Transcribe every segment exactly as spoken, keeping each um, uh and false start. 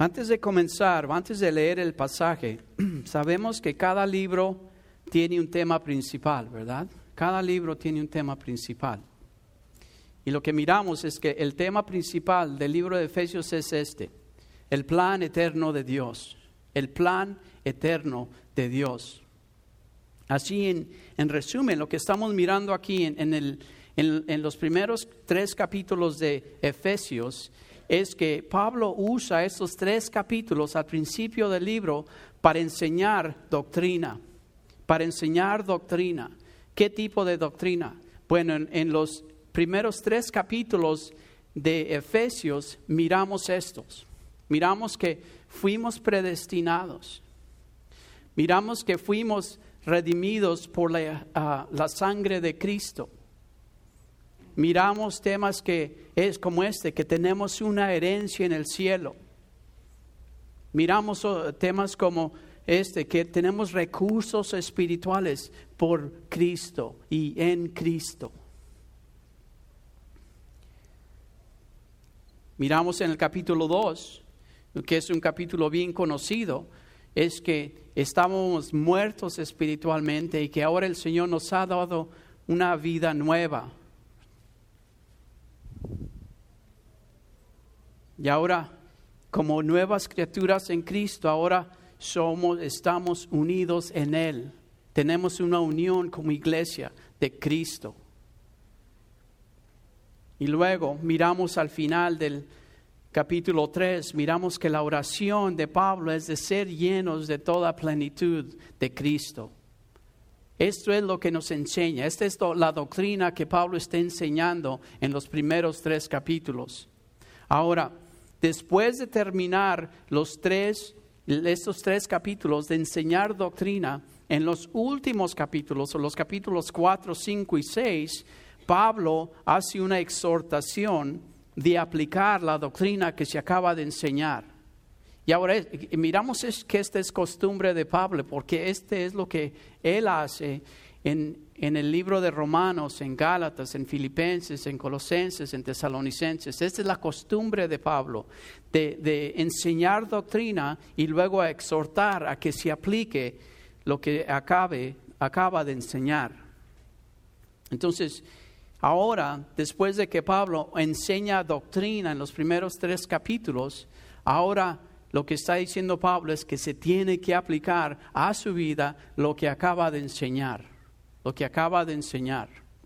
Antes de comenzar, antes de leer el pasaje, sabemos que cada libro tiene un tema principal, ¿verdad? Cada libro tiene un tema principal. Y lo que miramos es que el tema principal del libro de Efesios es este: el plan eterno de Dios. El plan eterno de Dios. Así, en, en resumen, lo que estamos mirando aquí en, en, el, en, en los primeros tres capítulos de Efesios es que Pablo usa estos tres capítulos al principio del libro para enseñar doctrina. Para enseñar doctrina. ¿Qué tipo de doctrina? Bueno, en, en los primeros tres capítulos de Efesios miramos estos. Miramos que fuimos predestinados. Miramos que fuimos redimidos por la, uh, la sangre de Cristo. Miramos temas que es como este, que tenemos una herencia en el cielo. Miramos uh, temas como este, que tenemos recursos espirituales por Cristo y en Cristo. Miramos en el capítulo dos, que es un capítulo bien conocido, es que estábamos muertos espiritualmente y que ahora el Señor nos ha dado una vida nueva. Y ahora, como nuevas criaturas en Cristo, ahora somos, estamos unidos en Él. Tenemos una unión como iglesia de Cristo. Y luego miramos al final del capítulo tres, miramos que la oración de Pablo es de ser llenos de toda plenitud de Cristo. Esto es lo que nos enseña. Esta es la doctrina que Pablo está enseñando en los primeros tres capítulos. Ahora, después de terminar los tres, estos tres capítulos de enseñar doctrina, en los últimos capítulos, o los capítulos cuatro, cinco y seis, Pablo hace una exhortación de aplicar la doctrina que se acaba de enseñar. Y ahora es, miramos es que esta es costumbre de Pablo, porque este es lo que él hace en, en el libro de Romanos, en Gálatas, en Filipenses, en Colosenses, en Tesalonicenses. Esta es la costumbre de Pablo, de, de enseñar doctrina y luego exhortar a que se aplique lo que acabe, acaba de enseñar. Entonces, ahora, después de que Pablo enseña doctrina en los primeros tres capítulos, ahora lo que está diciendo Pablo es que se tiene que aplicar a su vida lo que acaba de enseñar, lo que acaba de enseñar.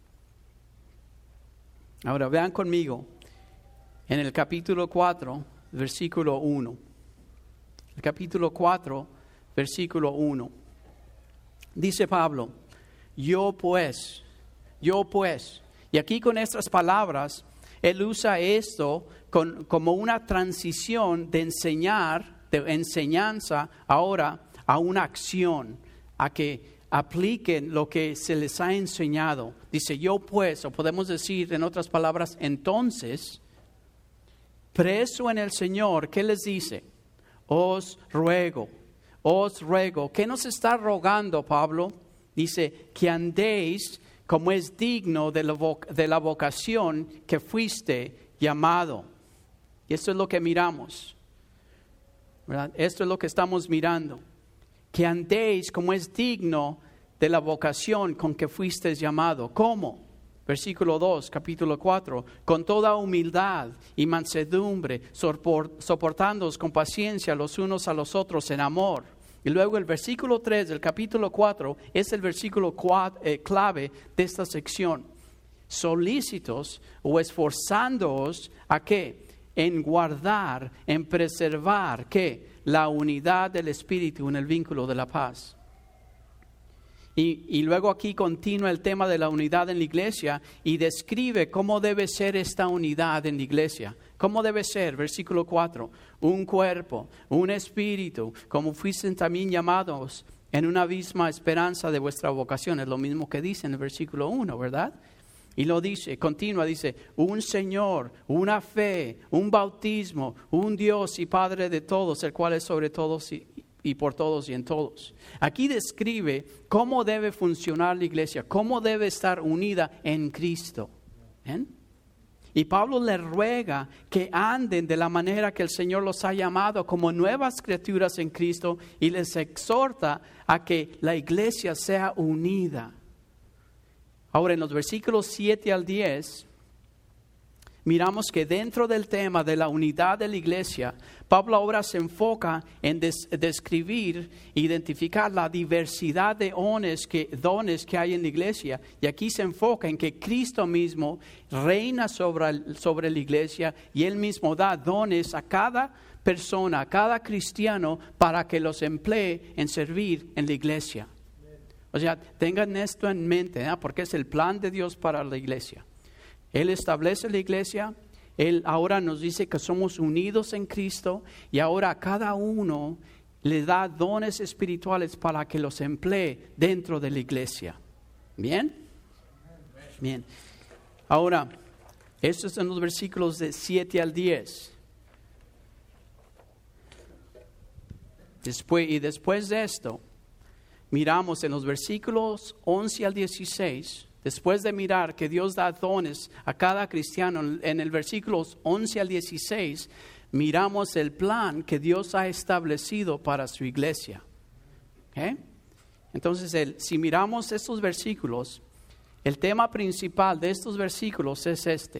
Ahora vean conmigo en el capítulo cuatro, versículo uno. El capítulo cuatro, versículo uno. Dice Pablo: yo pues, yo pues. Y aquí con estas palabras, él usa esto con, como una transición de enseñar, de enseñanza ahora a una acción, a que apliquen lo que se les ha enseñado. Dice: yo pues, o podemos decir en otras palabras, entonces, preso en el Señor, ¿qué les dice? Os ruego, os ruego. ¿Qué nos está rogando Pablo? Dice que andéis como es digno de la, voc- de la vocación que fuiste llamado. Y esto es lo que miramos, ¿verdad? Esto es lo que estamos mirando. Que andéis como es digno de la vocación con que fuiste llamado. ¿Cómo? Versículo dos, capítulo cuatro. Con toda humildad y mansedumbre, soport- soportándoos con paciencia los unos a los otros en amor. Y luego el versículo tres del capítulo cuatro es el versículo cuatro, eh, clave de esta sección. Solícitos o esforzándoos a qué? En guardar, en preservar ¿qué? La unidad del Espíritu en el vínculo de la paz. Y, y luego aquí continúa el tema de la unidad en la iglesia y describe cómo debe ser esta unidad en la iglesia. ¿Cómo debe ser? Versículo cuatro. Un cuerpo, un espíritu, como fuisten también llamados en una misma esperanza de vuestra vocación. Es lo mismo que dice en el versículo uno, ¿verdad? Y lo dice, continúa, dice, un Señor, una fe, un bautismo, un Dios y Padre de todos, el cual es sobre todos y, y por todos y en todos. Aquí describe cómo debe funcionar la iglesia, cómo debe estar unida en Cristo. ¿Ven? Y Pablo les ruega que anden de la manera que el Señor los ha llamado como nuevas criaturas en Cristo y les exhorta a que la iglesia sea unida. Ahora, en los versículos siete al diez, miramos que dentro del tema de la unidad de la iglesia, Pablo ahora se enfoca en des- describir, identificar la diversidad de dones que, dones que hay en la iglesia. Y aquí se enfoca en que Cristo mismo reina sobre, el- sobre la iglesia y Él mismo da dones a cada persona, a cada cristiano, para que los emplee en servir en la iglesia. O sea, tengan esto en mente, ¿eh? Porque es el plan de Dios para la iglesia. Él establece la iglesia, Él ahora nos dice que somos unidos en Cristo y ahora a cada uno le da dones espirituales para que los emplee dentro de la iglesia. ¿Bien? Bien. Ahora, estos son los versículos de siete al diez. Después, y después de esto, miramos en los versículos once al dieciséis. Después de mirar que Dios da dones a cada cristiano, en el versículos once al dieciséis, miramos el plan que Dios ha establecido para su iglesia. ¿Okay? Entonces, el, si miramos estos versículos, el tema principal de estos versículos es este.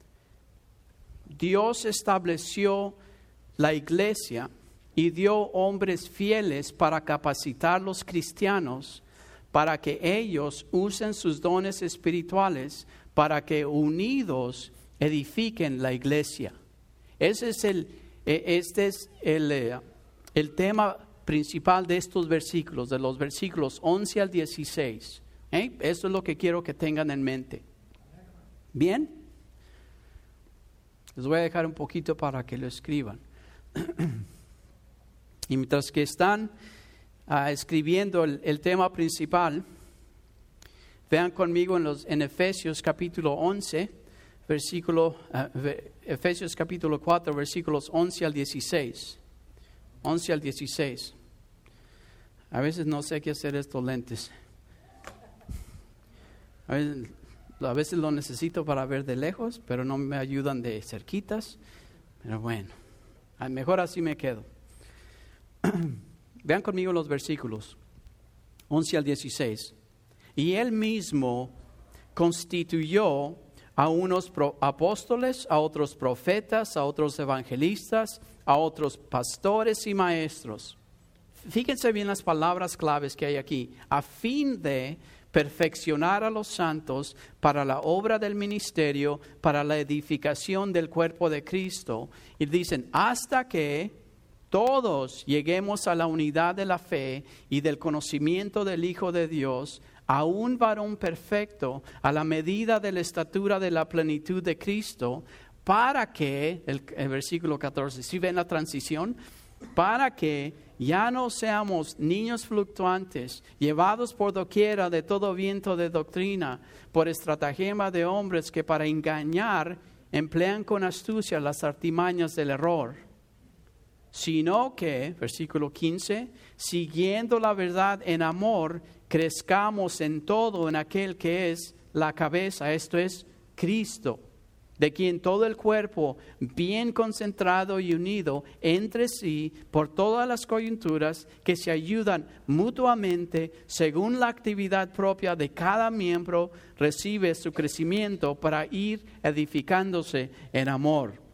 Dios estableció la iglesia y dio hombres fieles para capacitar a los cristianos para que ellos usen sus dones espirituales para que unidos edifiquen la iglesia. Ese es el, este es el, el tema principal de estos versículos, de los versículos once al dieciséis. ¿Eh? Eso es lo que quiero que tengan en mente. ¿Bien? Les voy a dejar un poquito para que lo escriban. Y mientras que están uh, escribiendo el, el tema principal, vean conmigo en, los, en Efesios capítulo once, versículo, uh, Efesios capítulo cuatro, versículos once al dieciséis. once al dieciséis. A veces no sé qué hacer estos lentes. A veces, a veces lo necesito para ver de lejos, pero no me ayudan de cerquitas. Pero bueno, mejor así me quedo. Vean conmigo los versículos once al dieciséis. Y Él mismo constituyó a unos pro- apóstoles, a otros profetas, a otros evangelistas, a otros pastores y maestros. Fíjense bien las palabras claves que hay aquí. A fin de perfeccionar a los santos para la obra del ministerio, para la edificación del cuerpo de Cristo. Y dicen, hasta que todos lleguemos a la unidad de la fe y del conocimiento del Hijo de Dios, a un varón perfecto, a la medida de la estatura de la plenitud de Cristo, para que, el, el versículo catorce, ¿sí ven la transición? Para que ya no seamos niños fluctuantes, llevados por doquiera de todo viento de doctrina, por estratagema de hombres que para engañar emplean con astucia las artimañas del error. Sino que, versículo quince, siguiendo la verdad en amor, crezcamos en todo en aquel que es la cabeza, esto es Cristo, de quien todo el cuerpo, bien concentrado y unido entre sí por todas las coyunturas que se ayudan mutuamente según la actividad propia de cada miembro, recibe su crecimiento para ir edificándose en amor.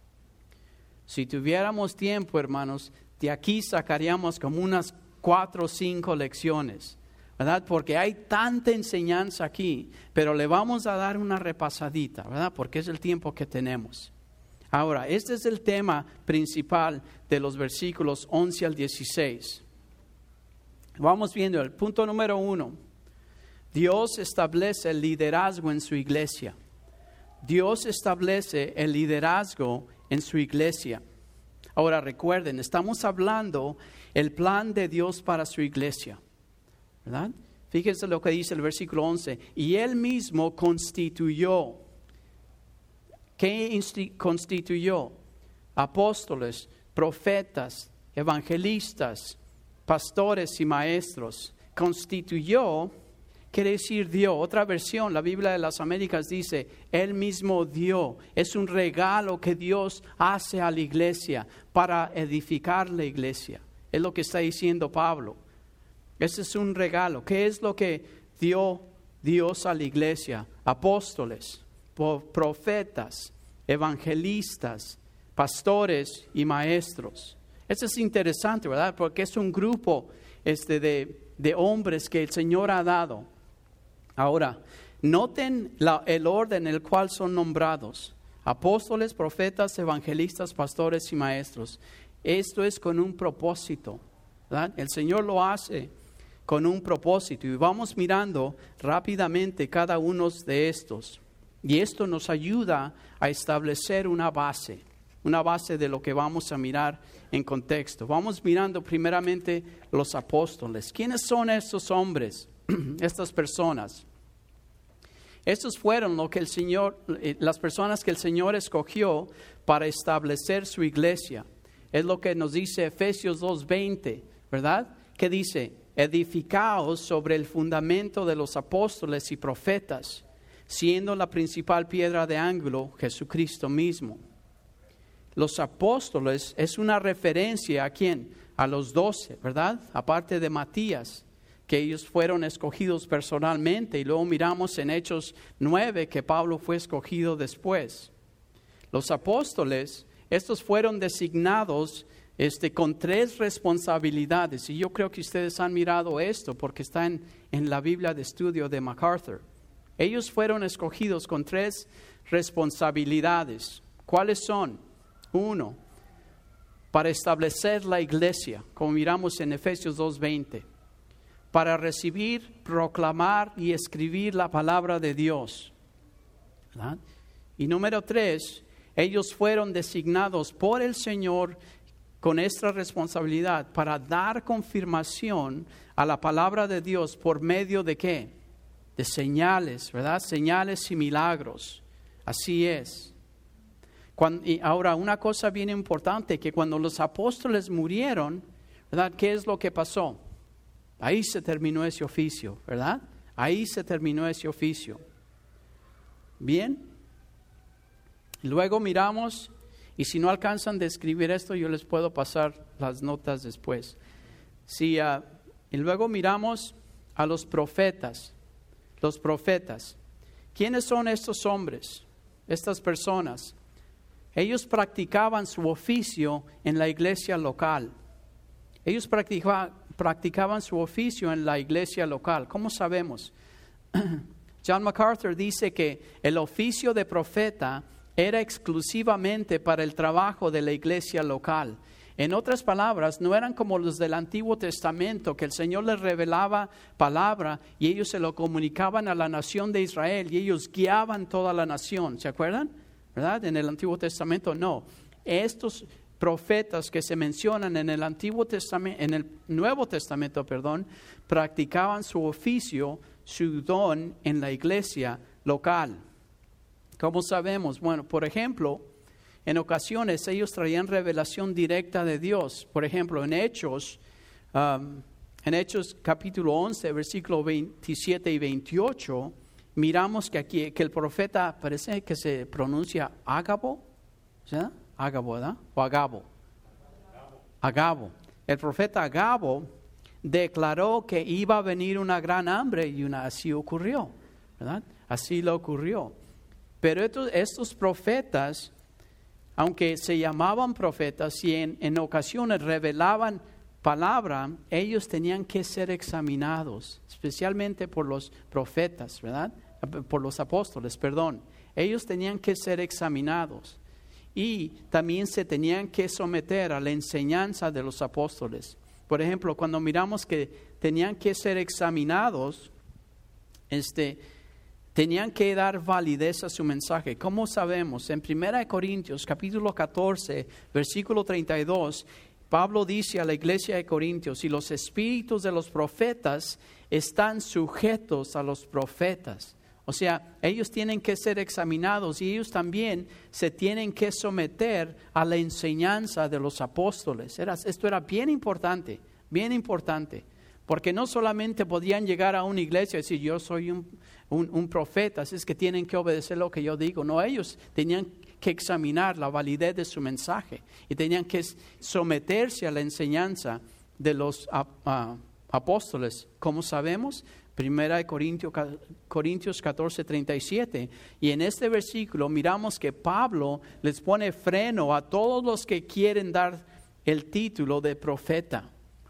Si tuviéramos tiempo, hermanos, de aquí sacaríamos como unas cuatro o cinco lecciones, ¿verdad? Porque hay tanta enseñanza aquí, pero le vamos a dar una repasadita, ¿verdad? Porque es el tiempo que tenemos. Ahora, este es el tema principal de los versículos once al dieciséis. Vamos viendo el punto número uno. Dios establece el liderazgo en su iglesia. Dios establece el liderazgo en su iglesia. Ahora recuerden, estamos hablando el plan de Dios para su iglesia, ¿verdad? Fíjense lo que dice el versículo once. Y Él mismo constituyó. ¿Qué insti- constituyó? Apóstoles, profetas, evangelistas, pastores y maestros. Constituyó quiere decir dio. Otra versión, la Biblia de las Américas dice, Él mismo dio. Es un regalo que Dios hace a la iglesia para edificar la iglesia. Es lo que está diciendo Pablo. Ese es un regalo. ¿Qué es lo que dio Dios a la iglesia? Apóstoles, profetas, evangelistas, pastores y maestros. Eso es interesante, ¿verdad? Porque es un grupo este, de, de hombres que el Señor ha dado. Ahora, noten la, el orden en el cual son nombrados. Apóstoles, profetas, evangelistas, pastores y maestros. Esto es con un propósito, ¿verdad? El Señor lo hace con un propósito. Y vamos mirando rápidamente cada uno de estos. Y esto nos ayuda a establecer una base. Una base de lo que vamos a mirar en contexto. Vamos mirando primeramente los apóstoles. ¿Quiénes son estos hombres? Estas personas. Estos fueron lo que el Señor, las personas que el Señor escogió para establecer su iglesia. Es lo que nos dice Efesios dos veinte, ¿verdad? Que dice, edificaos sobre el fundamento de los apóstoles y profetas, siendo la principal piedra de ángulo Jesucristo mismo. Los apóstoles es una referencia a quién, a los doce, ¿verdad? Aparte de Matías, que ellos fueron escogidos personalmente, y luego miramos en Hechos nueve que Pablo fue escogido después. Los apóstoles, estos fueron designados este, con tres responsabilidades, y yo creo que ustedes han mirado esto porque está en, en la Biblia de estudio de MacArthur. Ellos fueron escogidos con tres responsabilidades. ¿Cuáles son? Uno, para establecer la iglesia, como miramos en Efesios dos veinte. Para recibir, proclamar y escribir la palabra de Dios, ¿verdad? Y número tres, ellos fueron designados por el Señor con esta responsabilidad para dar confirmación a la palabra de Dios por medio de ¿qué? De señales, ¿verdad? Señales y milagros. Así es. Cuando, y ahora, una cosa bien importante, que cuando los apóstoles murieron, ¿verdad? ¿Qué es lo que pasó? Ahí se terminó ese oficio, ¿verdad? Ahí se terminó ese oficio. Bien. Luego miramos, y si no alcanzan de escribir esto, yo les puedo pasar las notas después. Sí, uh, y luego miramos a los profetas. Los profetas. ¿Quiénes son estos hombres? Estas personas. Ellos practicaban su oficio en la iglesia local. Ellos practicaban, practicaban su oficio en la iglesia local. ¿Cómo sabemos? John MacArthur dice que el oficio de profeta era exclusivamente para el trabajo de la iglesia local. En otras palabras, no eran como los del Antiguo Testamento, que el Señor les revelaba palabra y ellos se lo comunicaban a la nación de Israel y ellos guiaban toda la nación. ¿Se acuerdan? ¿Verdad? En el Antiguo Testamento no. Estos profetas que se mencionan en el Antiguo Testamento, en el Nuevo Testamento, perdón, practicaban su oficio, su don en la iglesia local. ¿Cómo sabemos? Bueno, por ejemplo, en ocasiones ellos traían revelación directa de Dios. Por ejemplo, en Hechos, um, en Hechos capítulo once, versículo veintisiete y veintiocho, miramos que aquí, que el profeta, parece que se pronuncia Agabo, ¿sí? Agabo, ¿verdad? O Agabo. Agabo. El profeta Agabo declaró que iba a venir una gran hambre y una, así ocurrió, ¿verdad? Así lo ocurrió. Pero estos, estos profetas, aunque se llamaban profetas y en, en ocasiones revelaban palabra, ellos tenían que ser examinados, especialmente por los profetas, ¿verdad? Por los apóstoles, perdón. Ellos tenían que ser examinados y también se tenían que someter a la enseñanza de los apóstoles. Por ejemplo, cuando miramos que tenían que ser examinados, este, tenían que dar validez a su mensaje. ¿Cómo sabemos? En primera de Corintios, capítulo catorce, versículo treinta y dos, Pablo dice a la iglesia de Corintios, y los espíritus de los profetas están sujetos a los profetas. O sea, ellos tienen que ser examinados y ellos también se tienen que someter a la enseñanza de los apóstoles. Era, esto era bien importante, bien importante. Porque no solamente podían llegar a una iglesia y decir, yo soy un, un, un profeta, así es que tienen que obedecer lo que yo digo. No, ellos tenían que examinar la validez de su mensaje y tenían que someterse a la enseñanza de los uh, uh, apóstoles. ¿Cómo sabemos? Primera de Corintios, Corintios catorce, treinta y siete. Y en este versículo miramos que Pablo les pone freno a todos los que quieren dar el título de profeta.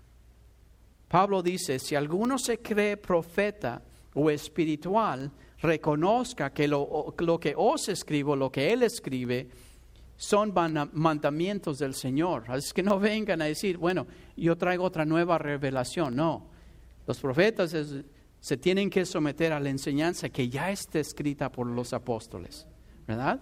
Pablo dice, si alguno se cree profeta o espiritual, reconozca que lo, lo que os escribo, lo que él escribe, son mandamientos del Señor. Así que no vengan a decir, bueno, yo traigo otra nueva revelación. No, los profetas es, se tienen que someter a la enseñanza que ya está escrita por los apóstoles, ¿verdad?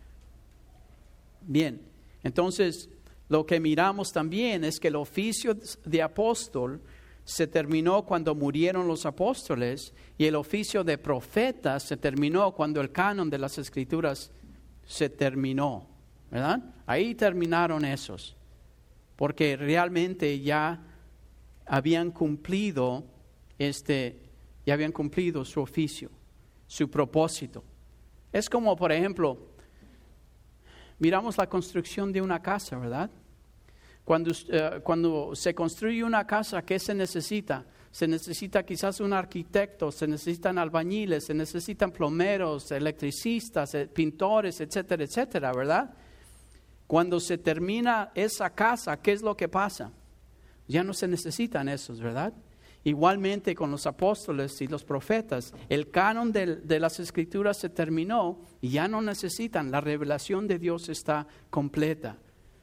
Bien, entonces lo que miramos también es que el oficio de apóstol se terminó cuando murieron los apóstoles y el oficio de profeta se terminó cuando el canon de las Escrituras se terminó, ¿verdad? Ahí terminaron esos, porque realmente ya habían cumplido este, ya habían cumplido su oficio, su propósito. Es como, por ejemplo, miramos la construcción de una casa, ¿verdad? Cuando, uh, cuando se construye una casa, ¿qué se necesita? Se necesita quizás un arquitecto, se necesitan albañiles, se necesitan plomeros, electricistas, pintores, etcétera, etcétera, ¿verdad? Cuando se termina esa casa, ¿qué es lo que pasa? Ya no se necesitan esos, ¿verdad? Igualmente con los apóstoles y los profetas, el canon de, de las Escrituras se terminó y ya no necesitan, la revelación de Dios está completa.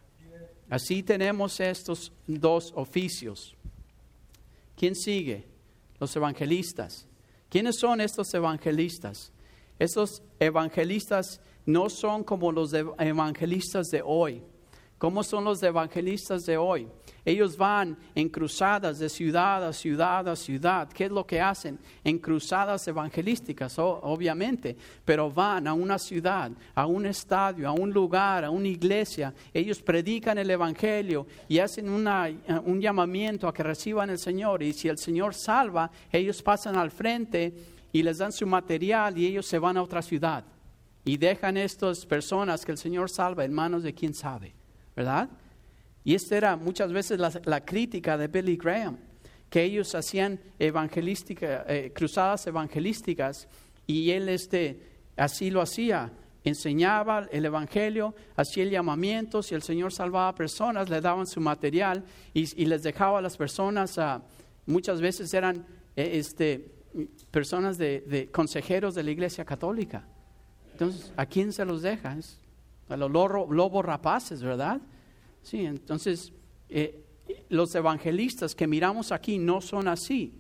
Así tenemos estos dos oficios. ¿Quién sigue? Los evangelistas. ¿Quiénes son estos evangelistas? Estos evangelistas no son como los evangelistas de hoy. ¿Cómo son los evangelistas de hoy? Ellos van en cruzadas de ciudad a ciudad a ciudad. ¿Qué es lo que hacen? En cruzadas evangelísticas, obviamente, pero van a una ciudad, a un estadio, a un lugar, a una iglesia. Ellos predican el evangelio y hacen una, un llamamiento a que reciban el Señor. Y si el Señor salva, ellos pasan al frente y les dan su material y ellos se van a otra ciudad. Y dejan a estas personas que el Señor salva en manos de quién sabe, ¿verdad? Y esta era muchas veces la, la crítica de Billy Graham, que ellos hacían evangelística, eh, cruzadas evangelísticas y él este, así lo hacía, enseñaba el evangelio, hacía el llamamiento, si el Señor salvaba a personas, le daban su material y, y les dejaba a las personas, uh, muchas veces eran eh, este, personas de, de consejeros de la Iglesia Católica. Entonces, ¿a quién se los deja? Es a los lobos lobo rapaces, ¿verdad? Sí, entonces eh, los evangelistas que miramos aquí no son así.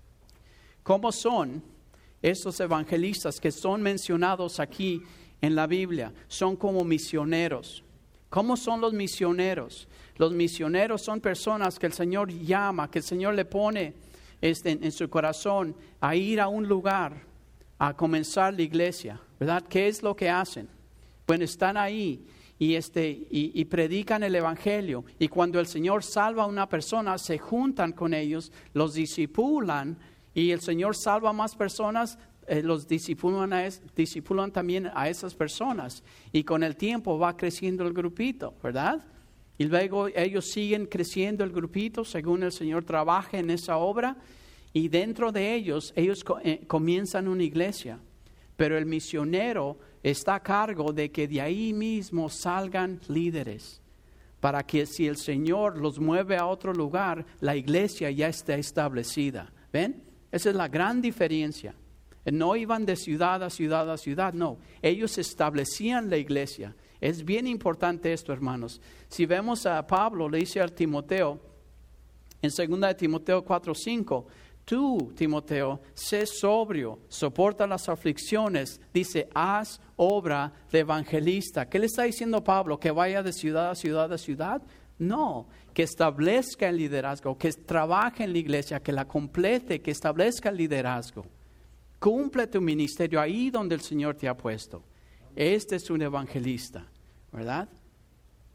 ¿Cómo son estos evangelistas que son mencionados aquí en la Biblia? Son como misioneros. ¿Cómo son los misioneros? Los misioneros son personas que el Señor llama, que el Señor le pone este, en, en su corazón a ir a un lugar, a comenzar la iglesia, ¿verdad? ¿Qué es lo que hacen? Bueno, están ahí. Y, este, y, y predican el evangelio, y cuando el Señor salva a una persona, se juntan con ellos, los discipulan, y el Señor salva a más personas, eh, los discipulan, a es, discipulan también a esas personas, y con el tiempo va creciendo el grupito, ¿verdad? Y luego ellos siguen creciendo el grupito según el Señor trabaja en esa obra, y dentro de ellos, ellos co- eh, comienzan una iglesia, pero el misionero está a cargo de que de ahí mismo salgan líderes, para que si el Señor los mueve a otro lugar, la iglesia ya está establecida. ¿Ven? Esa es la gran diferencia. No iban de ciudad a ciudad a ciudad, no. Ellos establecían la iglesia. Es bien importante esto, hermanos. Si vemos a Pablo, le dice a Timoteo, en segunda de Timoteo cuatro cinco, tú, Timoteo, sé sobrio, soporta las aflicciones, dice, haz obra de evangelista. ¿Qué le está diciendo Pablo? ¿Que vaya de ciudad a ciudad a ciudad? No, que establezca el liderazgo, que trabaje en la iglesia, que la complete, que establezca el liderazgo. Cumple tu ministerio ahí donde el Señor te ha puesto. Este es un evangelista, ¿verdad?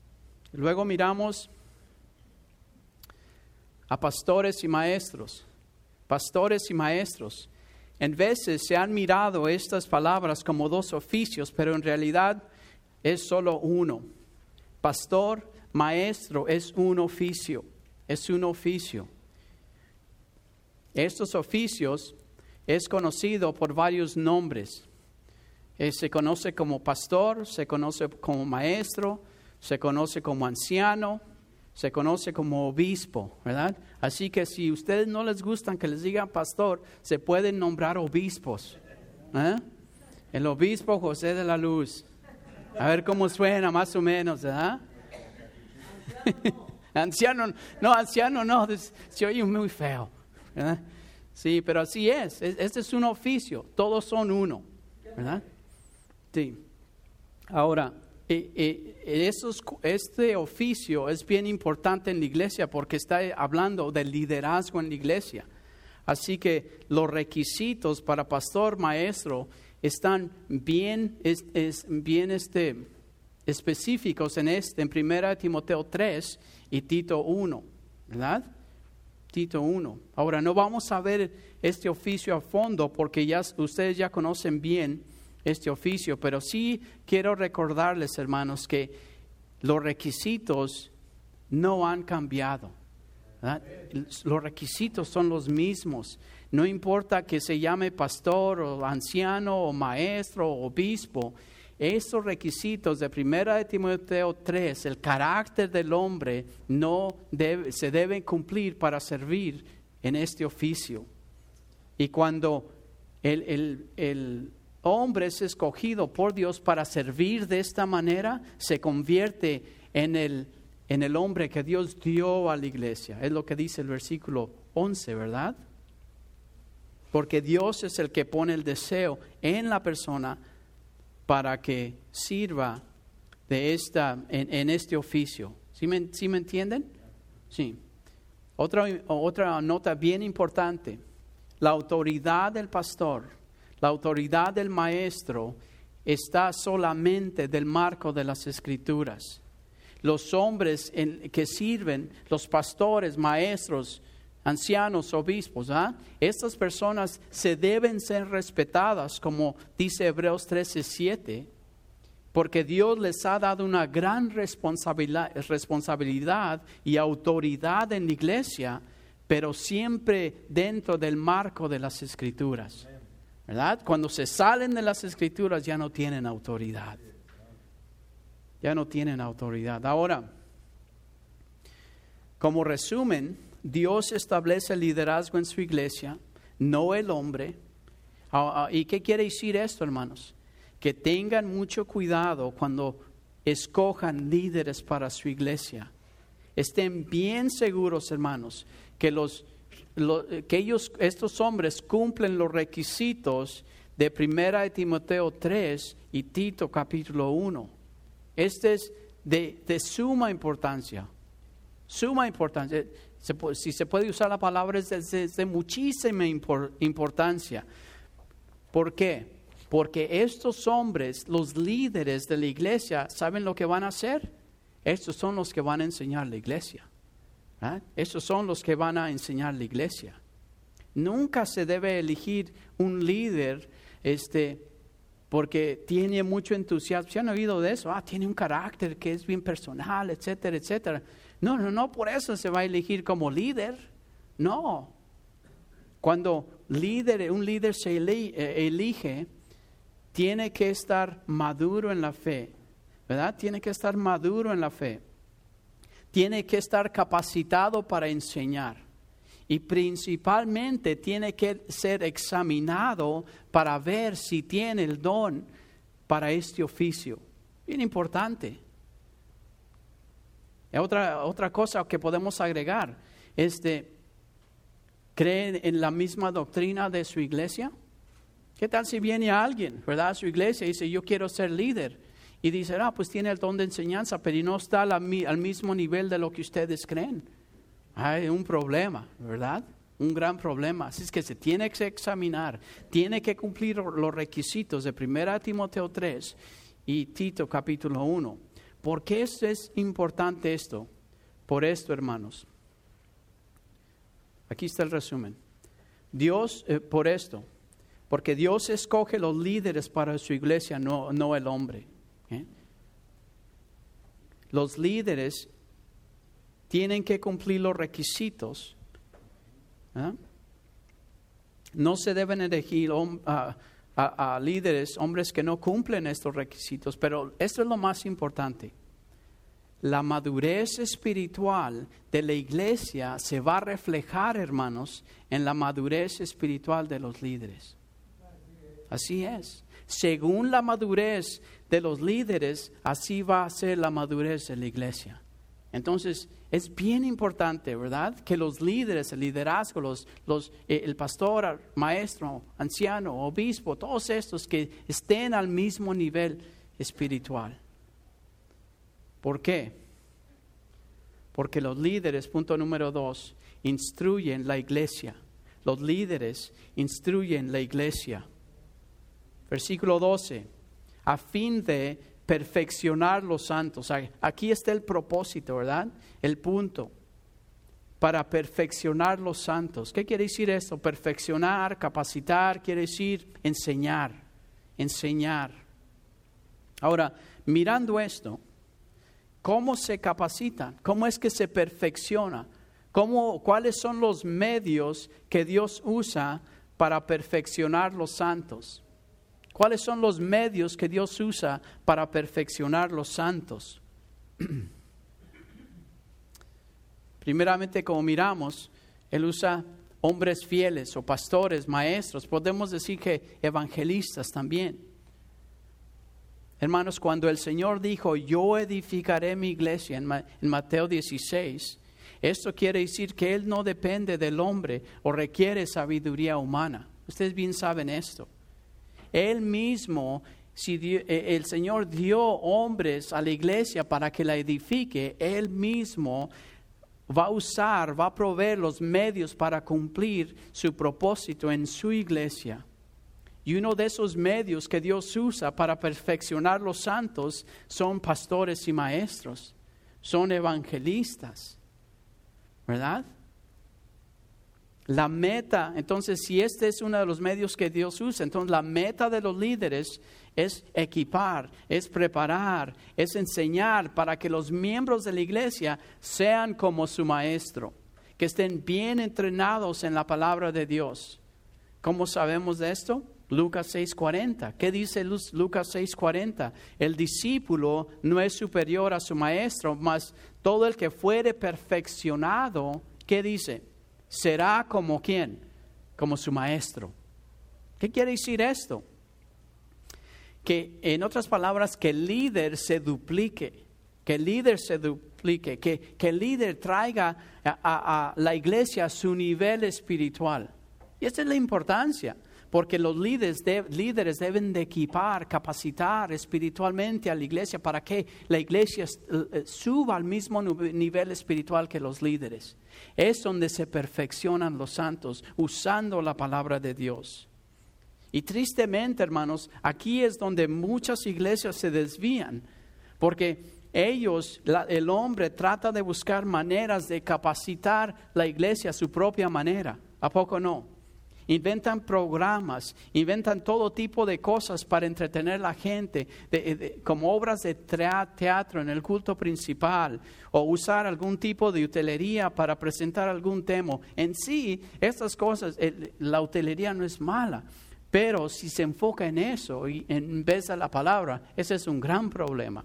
Luego miramos a pastores y maestros. pastores y maestros. En veces se han mirado estas palabras como dos oficios, pero en realidad es solo uno. Pastor, maestro es un oficio, es un oficio. Estos oficios es conocido por varios nombres. Eh, se conoce como pastor, se conoce como maestro, se conoce como anciano, se conoce como obispo, ¿verdad? Así que si a ustedes no les gustan que les digan pastor, se pueden nombrar obispos. ¿Eh? El obispo José de la Luz. A ver cómo suena más o menos, ¿verdad? Anciano, no, anciano no, se oye muy feo, ¿verdad? Sí, pero así es, este es un oficio, todos son uno, ¿verdad? Sí. Ahora, eh, eh, esos, este oficio es bien importante en la iglesia porque está hablando del liderazgo en la iglesia. Así que los requisitos para pastor, maestro, están bien, es, es, bien este, específicos en este, en primera Timoteo tres y Tito uno, ¿verdad? Tito uno. Ahora, no vamos a ver este oficio a fondo porque ya, ustedes ya conocen bien este oficio, pero sí quiero recordarles, hermanos, que los requisitos no han cambiado, ¿verdad? Los requisitos son los mismos. No importa que se llame pastor o anciano o maestro o obispo, estos requisitos de primera de Timoteo tres, el carácter del hombre no debe, se deben cumplir para servir en este oficio. Y cuando el, el, el hombre es escogido por Dios para servir de esta manera, se convierte en el, en el hombre que Dios dio a la iglesia. Es lo que dice el versículo once, ¿verdad? Porque Dios es el que pone el deseo en la persona para que sirva de esta, en, en este oficio. ¿Sí me, ¿Sí me entienden? Sí. Otra, otra nota bien importante. La autoridad del pastor, la autoridad del maestro está solamente del marco de las Escrituras. Los hombres en, que sirven, los pastores, maestros, ancianos, obispos, ¿ah? Estas personas se deben ser respetadas, como dice Hebreos trece siete, porque Dios les ha dado una gran responsabilidad, responsabilidad y autoridad en la iglesia, pero siempre dentro del marco de las Escrituras, ¿verdad? Cuando se salen de las Escrituras ya no tienen autoridad, ya no tienen autoridad. Ahora, como resumen, Dios establece el liderazgo en su iglesia, no el hombre. ¿Y qué quiere decir esto, hermanos? Que tengan mucho cuidado cuando escojan líderes para su iglesia. Estén bien seguros, hermanos, que, los, lo, que ellos, estos hombres cumplen los requisitos de primera de Timoteo tres y Tito capítulo uno. Este es de, de suma importancia, suma importancia. Se, si se puede usar la palabra, es de, es de muchísima impor, importancia. ¿Por qué? Porque estos hombres, los líderes de la iglesia, ¿saben lo que van a hacer? Estos son los que van a enseñar la iglesia. ¿Eh? Estos son los que van a enseñar la iglesia. Nunca se debe elegir un líder este, porque tiene mucho entusiasmo. ¿Se han oído de eso? Ah, tiene un carácter que es bien personal, etcétera, etcétera. No, no, no, por eso se va a elegir como líder. No. Cuando líder, un líder se elige, tiene que estar maduro en la fe, ¿verdad? Tiene que estar maduro en la fe. Tiene que estar capacitado para enseñar. Y principalmente tiene que ser examinado para ver si tiene el don para este oficio. Bien importante. Otra, otra cosa que podemos agregar es de, ¿creen en la misma doctrina de su iglesia? ¿Qué tal si viene alguien, verdad, a su iglesia y dice, yo quiero ser líder? Y dice, ah, pues tiene el don de enseñanza, pero no está al, al mismo nivel de lo que ustedes creen. Hay un problema, ¿verdad? Un gran problema. Así es que se tiene que examinar, tiene que cumplir los requisitos de primera Timoteo tres y Tito capítulo uno. ¿Por qué esto es importante esto? Por esto, hermanos. Aquí está el resumen. Dios, eh, por esto, porque Dios escoge los líderes para su iglesia, no, no el hombre. ¿eh? Los líderes tienen que cumplir los requisitos. ¿eh? No se deben elegir a, a, a líderes, hombres que no cumplen estos requisitos, pero esto es lo más importante. La madurez espiritual de la iglesia se va a reflejar, hermanos, en la madurez espiritual de los líderes. Así es. Según la madurez de los líderes, así va a ser la madurez de la iglesia. Entonces, es bien importante, ¿verdad? Que los líderes, el liderazgo, los, los, eh, el pastor, maestro, anciano, obispo, todos estos que estén al mismo nivel espiritual. ¿Por qué? Porque los líderes, punto número dos, instruyen la iglesia. Los líderes instruyen la iglesia. Versículo doce, a fin de perfeccionar los santos. Aquí está el propósito, ¿verdad? El punto. Para perfeccionar los santos. ¿Qué quiere decir esto? Perfeccionar, capacitar, quiere decir enseñar, enseñar. Ahora, mirando esto, ¿cómo se capacitan? ¿Cómo es que se perfecciona? ¿Cómo, ¿Cuáles son los medios que Dios usa para perfeccionar los santos? ¿Cuáles son los medios que Dios usa para perfeccionar los santos? Primeramente, como miramos, Él usa hombres fieles o pastores, maestros. Podemos decir que evangelistas también. Hermanos, cuando el Señor dijo, yo edificaré mi iglesia en Mateo dieciséis, esto quiere decir que Él no depende del hombre o requiere sabiduría humana. Ustedes bien saben esto. Él mismo, si dio, el Señor dio hombres a la iglesia para que la edifique, Él mismo va a usar, va a proveer los medios para cumplir su propósito en su iglesia. Y uno de esos medios que Dios usa para perfeccionar los santos son pastores y maestros, son evangelistas, ¿verdad? La meta, entonces, si este es uno de los medios que Dios usa, entonces la meta de los líderes es equipar, es preparar, es enseñar para que los miembros de la iglesia sean como su maestro, que estén bien entrenados en la palabra de Dios. ¿Cómo sabemos de esto? Lucas seis cuarenta. ¿Qué dice Lucas seis cuarenta? El discípulo no es superior a su maestro, mas todo el que fuere perfeccionado, ¿qué dice? Será como ¿quién? Como su maestro. ¿Qué quiere decir esto? Que en otras palabras, que el líder se duplique, que el líder se duplique, que, que el líder traiga a, a, a la iglesia a su nivel espiritual. Y esta es la importancia, porque los líderes, de, líderes deben de equipar, capacitar espiritualmente a la iglesia para que la iglesia suba al mismo nivel espiritual que los líderes. Es donde se perfeccionan los santos, usando la palabra de Dios. Y tristemente, hermanos, aquí es donde muchas iglesias se desvían, porque ellos, la, el hombre trata de buscar maneras de capacitar la iglesia a su propia manera. ¿A poco no? Inventan programas, inventan todo tipo de cosas para entretener a la gente, de, de, como obras de teatro en el culto principal, o usar algún tipo de utilería para presentar algún tema. En sí, estas cosas, el, la utilería no es mala, pero si se enfoca en eso y en vez de la palabra, ese es un gran problema.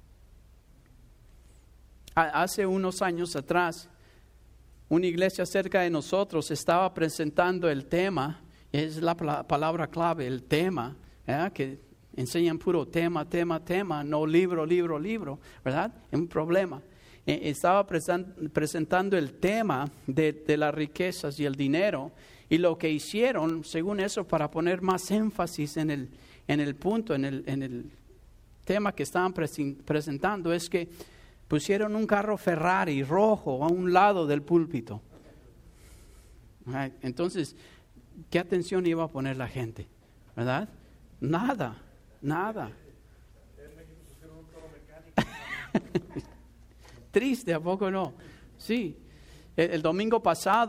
Hace unos años atrás, una iglesia cerca de nosotros estaba presentando el tema, es la palabra clave, el tema, ¿verdad? Que enseñan puro tema, tema, tema, no libro, libro, libro, ¿verdad? Es un problema. Estaba presentando el tema de, de las riquezas y el dinero, y lo que hicieron, según eso, para poner más énfasis en el, en el punto, en el, en el tema que estaban presentando, es que pusieron un carro Ferrari rojo a un lado del púlpito. Entonces, ¿qué atención iba a poner la gente? ¿Verdad? Nada, nada. Triste, ¿a poco no? Sí. El, el domingo pasado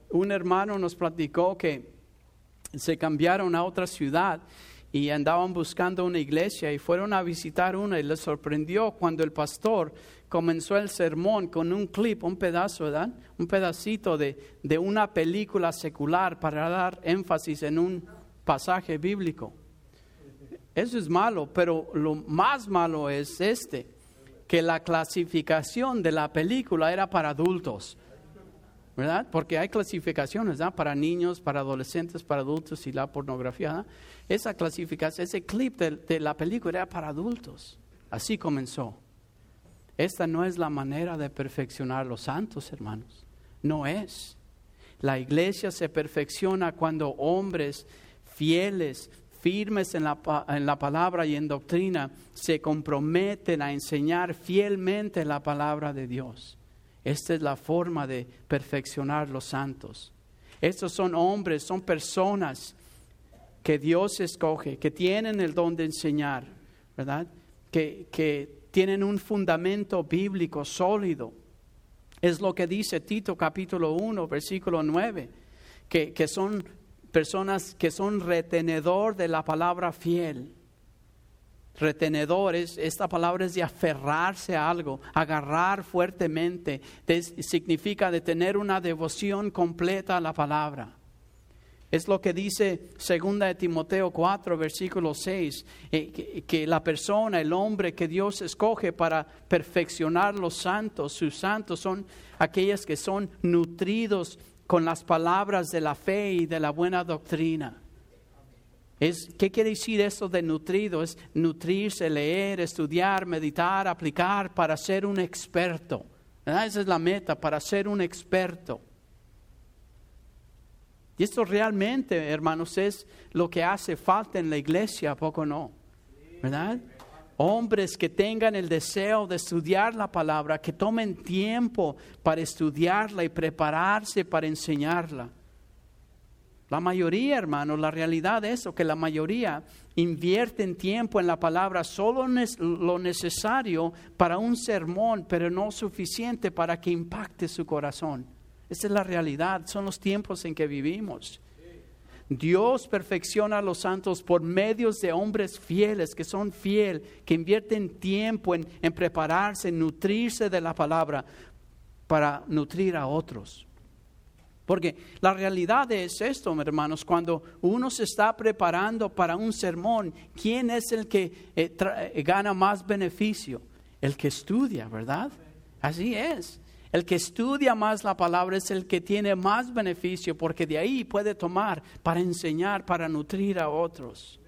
un hermano nos platicó que se cambiaron a otra ciudad y andaban buscando una iglesia y fueron a visitar una y les sorprendió cuando el pastor comenzó el sermón con un clip, un pedazo, ¿verdad? Un pedacito de, de una película secular para dar énfasis en un pasaje bíblico. Eso es malo, pero lo más malo es este, que la clasificación de la película era para adultos, ¿verdad? Porque hay clasificaciones, ¿verdad? Para niños, para adolescentes, para adultos y la pornografía, ¿verdad? Esa clasificación, ese clip de, de la película era para adultos. Así comenzó. Esta no es la manera de perfeccionar los santos, hermanos. No es. La iglesia se perfecciona cuando hombres fieles, firmes en la, en la palabra y en doctrina, se comprometen a enseñar fielmente la palabra de Dios. Esta es la forma de perfeccionar los santos. Estos son hombres, son personas que Dios escoge, que tienen el don de enseñar, ¿verdad? Que, que tienen un fundamento bíblico sólido. Es lo que dice Tito capítulo uno, versículo nueve, que, que son personas que son retenedor de la palabra fiel. Retenedores, esta palabra es de aferrarse a algo, agarrar fuertemente, de, significa de tener una devoción completa a la palabra. Es lo que dice segunda de Timoteo cuatro, versículo seis, eh, que, que la persona, el hombre que Dios escoge para perfeccionar los santos, sus santos son aquellos que son nutridos con las palabras de la fe y de la buena doctrina. Es, ¿qué quiere decir esto de nutrido? Es nutrirse, leer, estudiar, meditar, aplicar para ser un experto, ¿verdad? Esa es la meta, para ser un experto. Y esto realmente, hermanos, es lo que hace falta en la iglesia, ¿a poco no? ¿Verdad? Hombres que tengan el deseo de estudiar la palabra, que tomen tiempo para estudiarla y prepararse para enseñarla. La mayoría, hermanos, la realidad es eso, que la mayoría invierten tiempo en la palabra, solo lo necesario para un sermón, pero no suficiente para que impacte su corazón. Esa es la realidad, son los tiempos en que vivimos. Dios perfecciona a los santos por medios de hombres fieles, que son fieles, que invierten tiempo en, en prepararse, en nutrirse de la palabra para nutrir a otros. Porque la realidad es esto, hermanos, cuando uno se está preparando para un sermón, ¿quién es el que eh, tra- gana más beneficio? El que estudia, ¿verdad? Así es. El que estudia más la palabra es el que tiene más beneficio, porque de ahí puede tomar para enseñar, para nutrir a otros.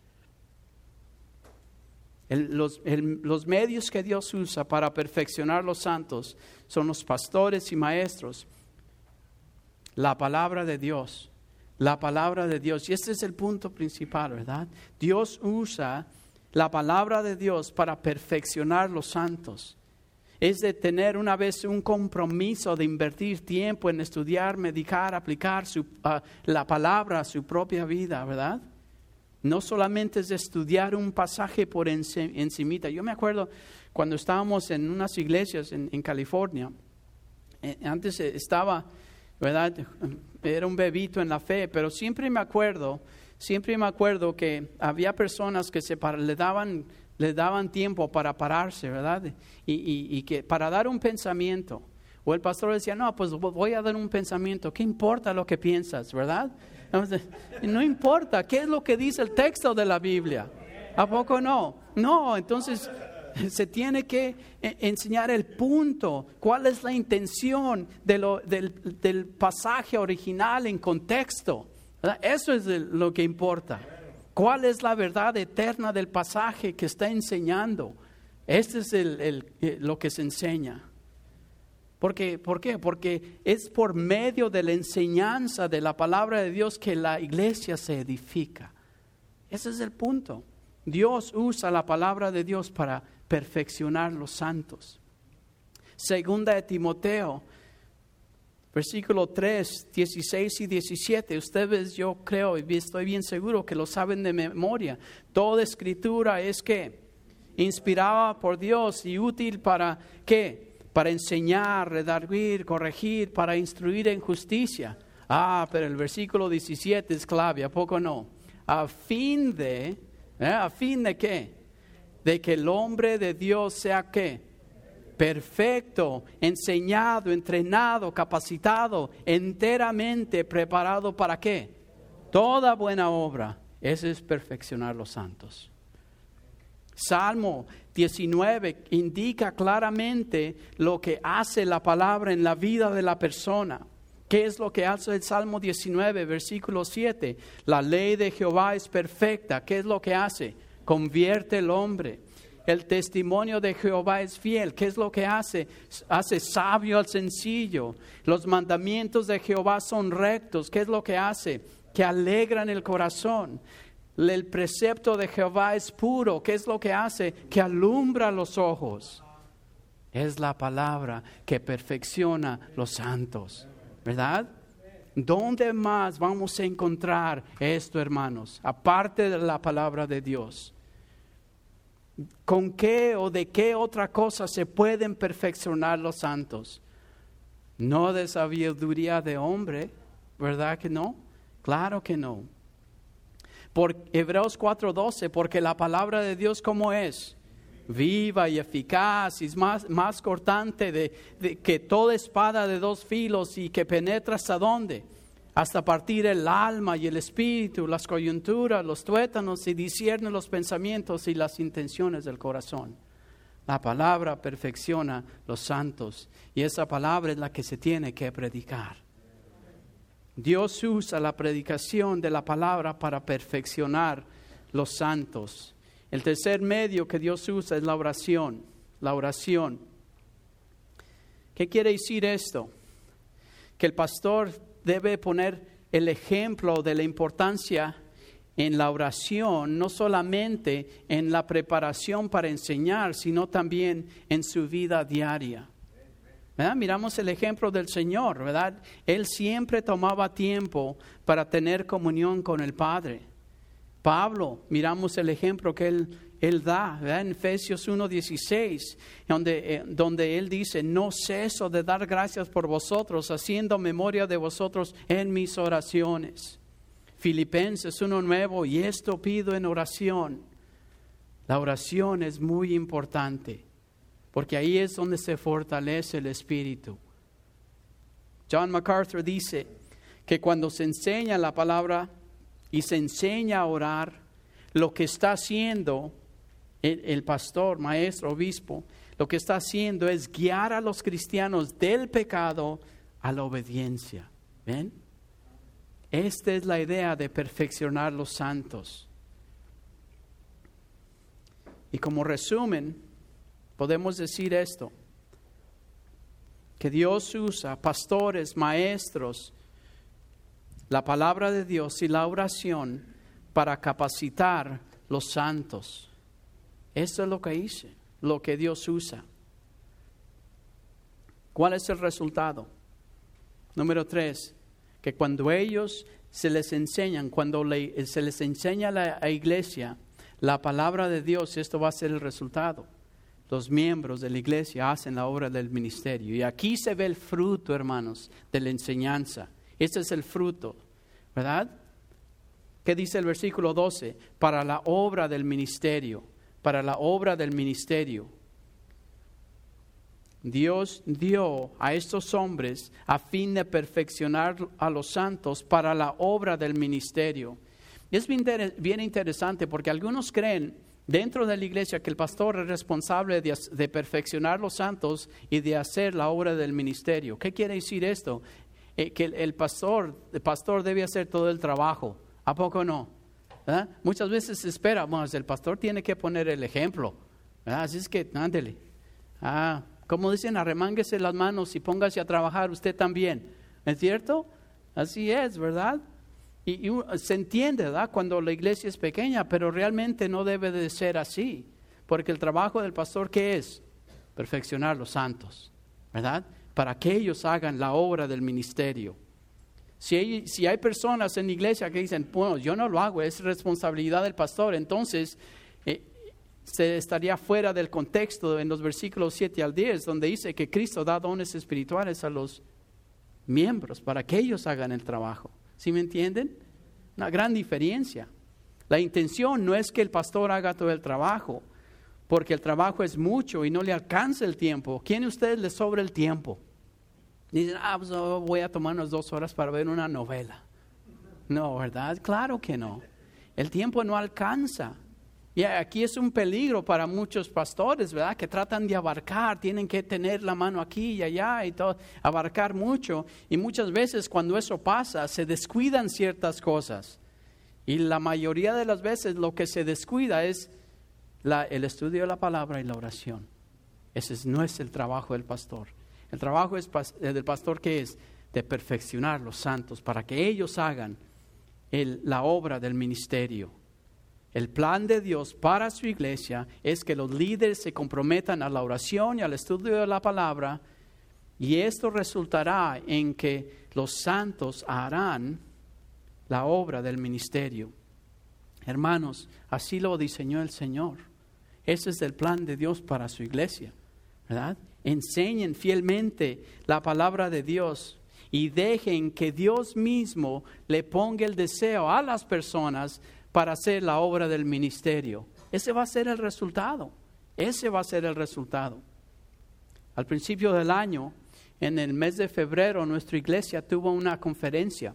El, los, el, los medios que Dios usa para perfeccionar los santos son los pastores y maestros. La palabra de Dios, la palabra de Dios. Y este es el punto principal, ¿verdad? Dios usa la palabra de Dios para perfeccionar los santos. Es de tener una vez un compromiso de invertir tiempo en estudiar, meditar, aplicar su, uh, la palabra a su propia vida, ¿verdad? No solamente es de estudiar un pasaje por encimita. Yo me acuerdo cuando estábamos en unas iglesias en, en California, eh, antes estaba, ¿verdad? Era un bebito en la fe, pero siempre me acuerdo, siempre me acuerdo que había personas que se para, le daban... le daban tiempo para pararse, ¿verdad? Y, y, y que para dar un pensamiento. O el pastor decía, no, pues voy a dar un pensamiento. ¿Qué importa lo que piensas, verdad? No importa, ¿qué es lo que dice el texto de la Biblia? ¿A poco no? No, entonces se tiene que enseñar el punto. ¿Cuál es la intención de lo, del, del pasaje original en contexto? ¿Verdad? Eso es lo que importa. ¿Cuál es la verdad eterna del pasaje que está enseñando? Este es el, el, lo que se enseña. ¿Por qué? ¿Por qué? Porque es por medio de la enseñanza de la palabra de Dios que la iglesia se edifica. Ese es el punto. Dios usa la palabra de Dios para perfeccionar los santos. Segunda de Timoteo, versículo tres, dieciséis y diecisiete. Ustedes, yo creo y estoy bien seguro que lo saben de memoria. Toda escritura es que inspirada por Dios y útil para ¿qué? Para enseñar, redarguir, corregir, para instruir en justicia, Ah, pero el versículo diecisiete es clave, ¿a poco no? A fin de, ¿eh? ¿A fin de qué? De que el hombre de Dios sea ¿qué? Perfecto, enseñado, entrenado, capacitado, enteramente preparado ¿para qué? Toda buena obra. Ese es perfeccionar los santos. Salmo diecinueve indica claramente lo que hace la palabra en la vida de la persona. ¿Qué es lo que hace el Salmo diecinueve, versículo siete? La ley de Jehová es perfecta. ¿Qué es lo que hace? Convierte el hombre. El testimonio de Jehová es fiel. ¿Qué es lo que hace? Hace sabio al sencillo. Los mandamientos de Jehová son rectos. ¿Qué es lo que hace? Que alegran el corazón. El precepto de Jehová es puro. ¿Qué es lo que hace? Que alumbra los ojos. Es la palabra que perfecciona los santos. ¿Verdad? ¿Dónde más vamos a encontrar esto, hermanos? Aparte de la palabra de Dios. ¿Con qué o de qué otra cosa se pueden perfeccionar los santos? No de sabiduría de hombre, ¿verdad que no? Claro que no. Por Hebreos cuatro doce, porque la palabra de Dios, ¿cómo es? Viva y eficaz, y es más, más cortante de, de, que toda espada de dos filos y que penetra hasta dónde, hasta partir el alma y el espíritu, las coyunturas, los tuétanos y discierne los pensamientos y las intenciones del corazón. La palabra perfecciona los santos y esa palabra es la que se tiene que predicar. Dios usa la predicación de la palabra para perfeccionar los santos. El tercer medio que Dios usa es la oración. La oración. ¿Qué quiere decir esto? Que el pastor debe poner el ejemplo de la importancia en la oración, no solamente en la preparación para enseñar, sino también en su vida diaria. ¿Verdad? Miramos el ejemplo del Señor, ¿verdad? Él siempre tomaba tiempo para tener comunión con el Padre. Pablo, miramos el ejemplo que él, él da, ¿verdad? En Efesios uno dieciséis, donde, eh, donde él dice, no ceso de dar gracias por vosotros, haciendo memoria de vosotros en mis oraciones. Filipenses uno nueve, y esto pido en oración. La oración es muy importante, porque ahí es donde se fortalece el espíritu. John MacArthur dice que cuando se enseña la palabra y se enseña a orar, lo que está haciendo el, el pastor, maestro, obispo, lo que está haciendo es guiar a los cristianos del pecado a la obediencia. ¿Ven? Esta es la idea de perfeccionar los santos. Y como resumen, podemos decir esto, que Dios usa pastores, maestros, la palabra de Dios y la oración para capacitar los santos. Eso es lo que hice, lo que Dios usa. ¿Cuál es el resultado? Número tres, que cuando ellos se les enseñan, cuando le, se les enseña a la iglesia la palabra de Dios, esto va a ser el resultado. Los miembros de la iglesia hacen la obra del ministerio. Y aquí se ve el fruto, hermanos, de la enseñanza. Este es el fruto, ¿verdad? ¿Qué dice el versículo doce? Para la obra del ministerio, para la obra del ministerio. Dios dio a estos hombres a fin de perfeccionar a los santos para la obra del ministerio. Y es bien, bien interesante porque algunos creen dentro de la iglesia que el pastor es responsable de, de perfeccionar los santos y de hacer la obra del ministerio. ¿Qué quiere decir esto? Eh, que el, el, pastor, el pastor debe hacer todo el trabajo. ¿A poco no? ¿Verdad? Muchas veces se espera, bueno, el pastor tiene que poner el ejemplo. ¿Verdad? Así es que, ándele. Ah, como dicen, arremánguese las manos y póngase a trabajar usted también. ¿Es cierto? Así es, ¿verdad? Y, y se entiende, ¿verdad? Cuando la iglesia es pequeña, pero realmente no debe de ser así. Porque el trabajo del pastor, ¿qué es? Perfeccionar los santos, ¿verdad? Para que ellos hagan la obra del ministerio. Si hay, si hay personas en la iglesia que dicen, bueno, yo no lo hago, es responsabilidad del pastor, entonces eh, se estaría fuera del contexto en los versículos siete al diez, donde dice que Cristo da dones espirituales a los miembros para que ellos hagan el trabajo. ¿Sí me entienden? Una gran diferencia. La intención no es que el pastor haga todo el trabajo, porque el trabajo es mucho y no le alcanza el tiempo. ¿Quién de ustedes le sobra el tiempo? Dicen, ah, pues oh, voy a tomar unas dos horas para ver una novela. No, ¿verdad? Claro que no. El tiempo no alcanza. Y aquí es un peligro para muchos pastores, ¿verdad? Que tratan de abarcar, tienen que tener la mano aquí y allá y todo, abarcar mucho. Y muchas veces cuando eso pasa, se descuidan ciertas cosas. Y la mayoría de las veces lo que se descuida es la, el estudio de la palabra y la oración. Ese es, no es el trabajo del pastor. El trabajo es, del pastor, ¿qué es? De perfeccionar los santos para que ellos hagan el, la obra del ministerio. El plan de Dios para su iglesia es que los líderes se comprometan a la oración y al estudio de la palabra, y esto resultará en que los santos harán la obra del ministerio. Hermanos, así lo diseñó el Señor. Ese es el plan de Dios para su iglesia, ¿verdad? Enseñen fielmente la palabra de Dios y dejen que Dios mismo le ponga el deseo a las personas para hacer la obra del ministerio. Ese va a ser el resultado. Ese va a ser el resultado. Al principio del año, en el mes de febrero, nuestra iglesia tuvo una conferencia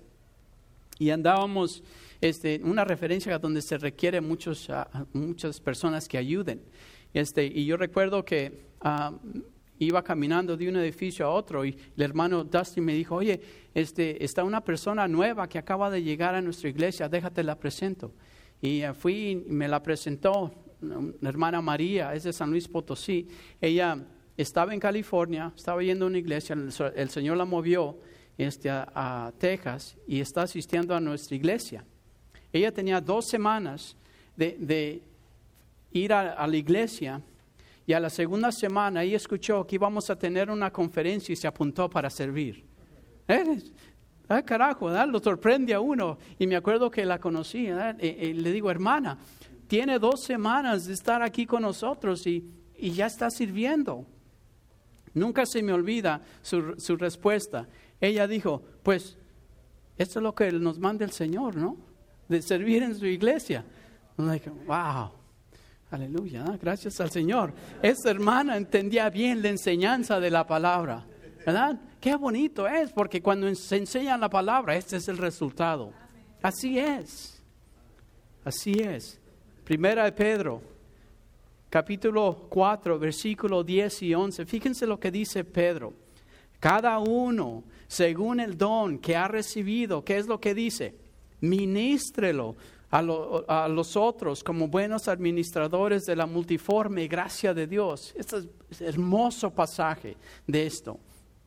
y andábamos, este, una referencia donde se requiere muchos, uh, muchas personas que ayuden. Este, y yo recuerdo que uh, iba caminando de un edificio a otro y el hermano Dustin me dijo, oye, este, está una persona nueva que acaba de llegar a nuestra iglesia, déjate la presento. Y uh, fui y me la presentó una hermana María, es de San Luis Potosí. Ella estaba en California, estaba yendo a una iglesia, el, el Señor la movió este, a, a Texas y está asistiendo a nuestra iglesia. Ella tenía dos semanas de, de ir a, a la iglesia. Y a la segunda semana ella escuchó que íbamos a tener una conferencia y se apuntó para servir. ¿Eh? Ah, carajo, ¿verdad? Lo sorprende a uno. Y me acuerdo que la conocí, ¿verdad? Y, y le digo, hermana, tiene dos semanas de estar aquí con nosotros y, y ya está sirviendo. Nunca se me olvida su, su respuesta. Ella dijo, pues, esto es lo que nos manda el Señor, ¿no? De servir en su iglesia. I'm like, wow. Aleluya, ¿eh? Gracias al Señor. Esta hermana entendía bien la enseñanza de la palabra, ¿verdad? Qué bonito es, porque cuando se enseña la palabra, este es el resultado. Así es, así es. Primera de Pedro, capítulo cuatro, versículos diez y once. Fíjense lo que dice Pedro. Cada uno, según el don que ha recibido, ¿qué es lo que dice? Ministrelo A, lo, a los otros como buenos administradores de la multiforme gracia de Dios. Este es un hermoso pasaje de esto.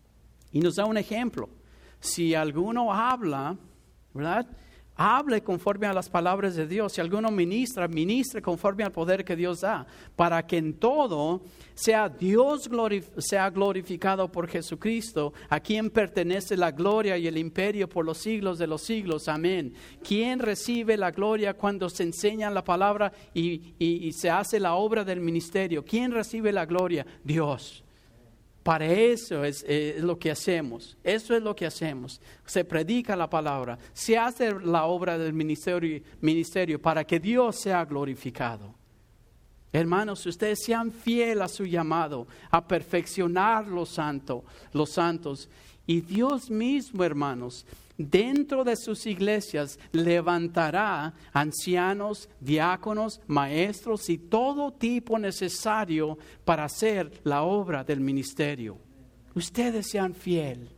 Y nos da un ejemplo. Si alguno habla, ¿verdad? Hable conforme a las palabras de Dios. Si alguno ministra, ministre conforme al poder que Dios da, para que en todo sea Dios glorif- sea glorificado por Jesucristo, a quien pertenece la gloria y el imperio por los siglos de los siglos. Amén. ¿Quién recibe la gloria cuando se enseña la palabra y, y, y se hace la obra del ministerio? ¿Quién recibe la gloria? Dios. Para eso es, es lo que hacemos, eso es lo que hacemos. Se predica la palabra, se hace la obra del ministerio, ministerio para que Dios sea glorificado. Hermanos, ustedes sean fieles a su llamado, a perfeccionar los santos, los santos. Y Dios mismo, hermanos, dentro de sus iglesias levantará ancianos, diáconos, maestros y todo tipo necesario para hacer la obra del ministerio. Ustedes sean fieles.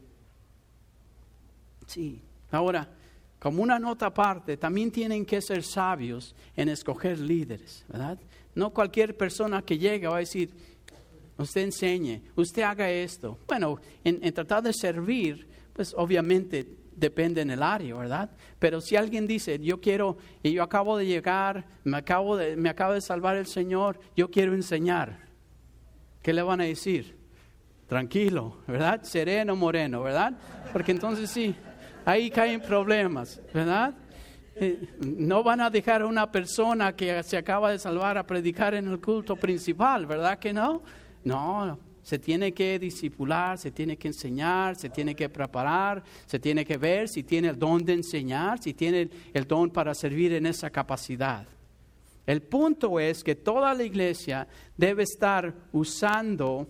Sí. Ahora, como una nota aparte, también tienen que ser sabios en escoger líderes, ¿verdad? No cualquier persona que llegue va a decir, usted enseñe, usted haga esto. Bueno, en, en tratar de servir, pues obviamente depende en el área, ¿verdad? Pero si alguien dice, yo quiero, y yo acabo de llegar, me acabo de, me acaba de salvar el Señor, yo quiero enseñar. ¿Qué le van a decir? Tranquilo, ¿verdad? Sereno, moreno, ¿verdad? Porque entonces sí, ahí caen problemas, ¿verdad? Eh, no van a dejar a una persona que se acaba de salvar a predicar en el culto principal, ¿verdad que no? No, Se tiene que discipular, se tiene que enseñar, se tiene que preparar, se tiene que ver si tiene el don de enseñar, si tiene el don para servir en esa capacidad. El punto es que toda la iglesia debe estar usando,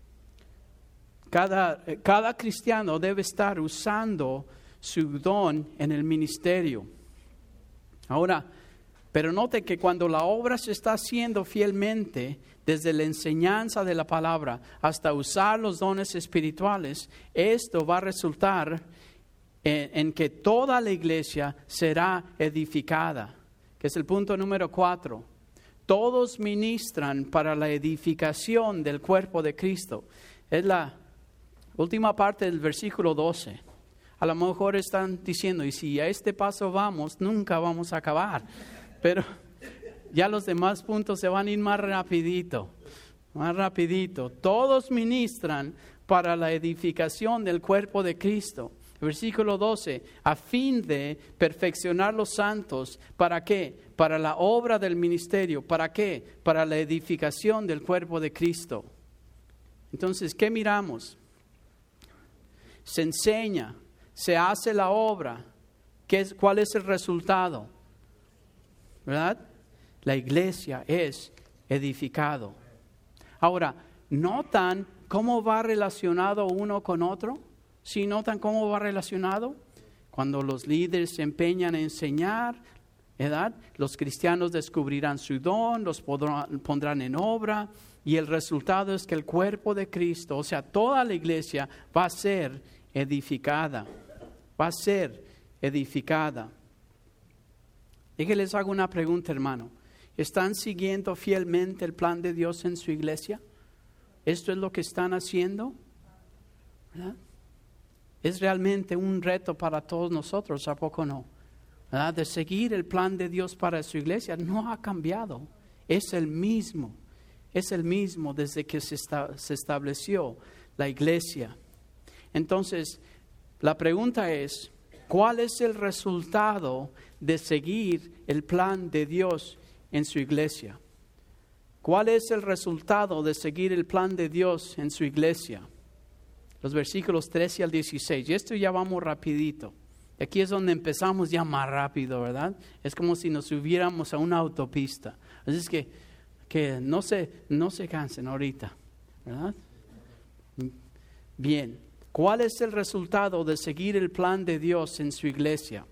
cada, cada cristiano debe estar usando su don en el ministerio. Ahora, pero note que cuando la obra se está haciendo fielmente, desde la enseñanza de la palabra hasta usar los dones espirituales, esto va a resultar en, en que toda la iglesia será edificada, que es el punto número cuatro. Todos ministran para la edificación del cuerpo de Cristo. Es la última parte del versículo doce. A lo mejor están diciendo, y si a este paso vamos, nunca vamos a acabar. Pero ya los demás puntos se van a ir más rapidito, más rapidito. Todos ministran para la edificación del cuerpo de Cristo. Versículo doce, a fin de perfeccionar los santos. ¿Para qué? Para la obra del ministerio. ¿Para qué? Para la edificación del cuerpo de Cristo. Entonces, ¿qué miramos? Se enseña, se hace la obra. ¿Qué es, cuál es el resultado? ¿Verdad? La iglesia es edificado. Ahora, ¿notan cómo va relacionado uno con otro? ¿Sí notan cómo va relacionado? Cuando los líderes se empeñan en enseñar, ¿verdad? Los cristianos descubrirán su don, los podrán, pondrán en obra, y el resultado es que el cuerpo de Cristo, o sea, toda la iglesia va a ser edificada. Va a ser edificada. Y que les hago una pregunta, hermano. ¿Están siguiendo fielmente el plan de Dios en su iglesia? ¿Esto es lo que están haciendo? ¿Verdad? Es realmente un reto para todos nosotros, ¿a poco no? ¿Verdad? De seguir el plan de Dios para su iglesia no ha cambiado. Es el mismo. Es el mismo desde que se, esta, se estableció la iglesia. Entonces, la pregunta es, ¿cuál es el resultado de seguir el plan de Dios en su iglesia? ¿Cuál es el resultado de seguir el plan de Dios en su iglesia? Los versículos trece al dieciséis. Y esto ya vamos rapidito. Aquí es donde empezamos ya más rápido, ¿verdad? Es como si nos subiéramos a una autopista. Así es que, que no se, no se cansen ahorita, ¿verdad? Bien. ¿Cuál es el resultado de seguir el plan de Dios en su iglesia?